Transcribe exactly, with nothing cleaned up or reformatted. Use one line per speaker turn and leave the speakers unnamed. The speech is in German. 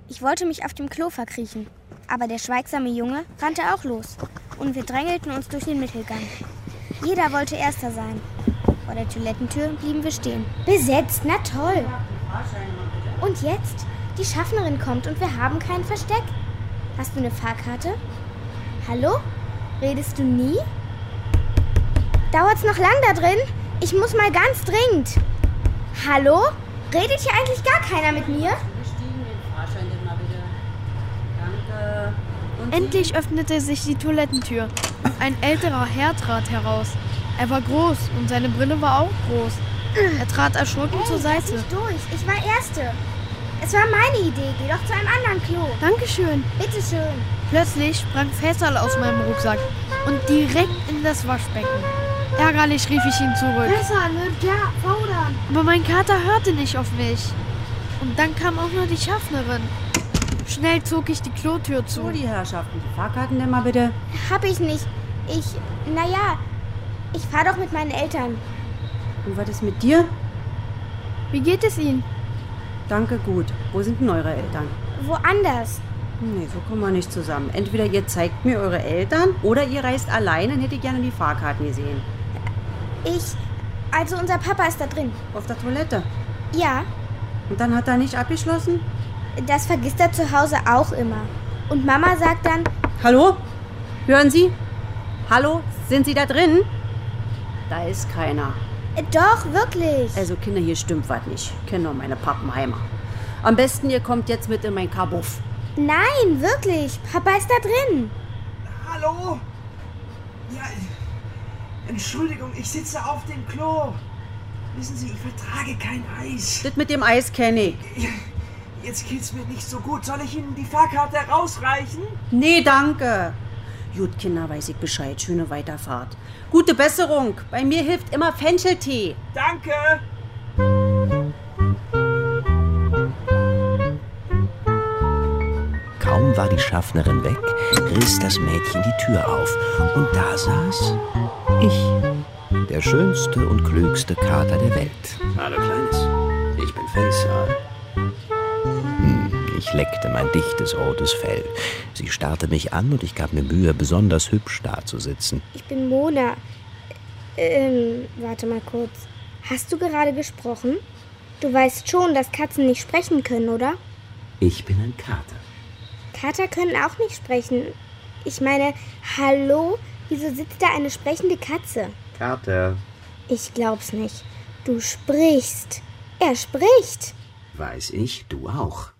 Ich wollte mich auf dem Klo verkriechen, aber der schweigsame Junge rannte auch los und wir drängelten uns durch den Mittelgang. Jeder wollte Erster sein. Vor der Toilettentür blieben wir stehen. Besetzt, na toll. Und jetzt? Die Schaffnerin kommt und wir haben kein Versteck. Hast du eine Fahrkarte? Hallo? Redest du nie? Dauert's noch lang da drin? Ich muss mal ganz dringend. Hallo? Redet hier eigentlich gar keiner mit mir?
Endlich öffnete sich die Toilettentür. Ein älterer Herr trat heraus. Er war groß und seine Brille war auch groß. Er trat erschrocken
Ey,
zur Seite.
lass mich durch. Ich war Erste. Es war meine Idee. Geh doch zu einem anderen Klo.
Dankeschön.
Bitteschön.
Plötzlich sprang Fässerl aus meinem Rucksack und direkt in das Waschbecken. Ärgerlich rief ich ihn zurück.
Besser, nicht ja, fordern.
Aber mein Kater hörte nicht auf mich. Und dann kam auch nur die Schaffnerin. Schnell zog ich die Klotür zu.
So, die Herrschaften, die Fahrkarten denn mal bitte.
Hab ich nicht. Ich, naja, ich fahr doch mit meinen Eltern.
Und was ist mit dir?
Wie geht es Ihnen?
Danke, gut. Wo sind denn eure Eltern?
Woanders.
Nee, so kommen wir nicht zusammen. Entweder ihr zeigt mir eure Eltern oder ihr reist allein, dann hätte ich gerne die Fahrkarten gesehen.
Ich, also unser Papa ist da drin.
Auf der Toilette.
Ja,
Und dann hat er nicht abgeschlossen?
das vergisst er zu Hause auch immer. Und Mama sagt dann,
Hallo? Hören Sie? Hallo? Sind Sie da drin? Da ist keiner.
äh, doch, wirklich.
Also Kinder, hier stimmt was nicht. Ich kenne doch meine Pappenheimer. Am besten, ihr kommt jetzt mit in mein Kabuff.
Nein, wirklich. Papa ist da drin.
Hallo? Ja, Entschuldigung, ich sitze auf dem Klo. Wissen Sie, ich vertrage kein Eis.
Das mit dem Eis kenne ich.
Jetzt geht's mir nicht so gut. Soll ich Ihnen die Fahrkarte rausreichen?
Nee, danke. Gut, Kinder, weiß ich Bescheid. Schöne Weiterfahrt. Gute Besserung. Bei mir hilft immer Fencheltee.
Danke.
Kaum war die Schaffnerin weg, riss das Mädchen die Tür auf. Und da saß ich, der schönste und klügste Kater der Welt.
Hallo Kleines, ich bin Faisal.
Hm, ich leckte mein dichtes rotes Fell. Sie starrte mich an und ich gab mir Mühe, besonders hübsch dazusitzen.
Ich bin Mona. Ähm, warte mal kurz. Hast du gerade gesprochen? Du weißt schon, dass Katzen nicht sprechen können, oder?
Ich bin ein Kater.
Kater können auch nicht sprechen. Ich meine, hallo? Wieso sitzt da eine sprechende Katze?
Kater.
Ich glaub's nicht. Du sprichst. Er spricht.
Weiß ich, du auch.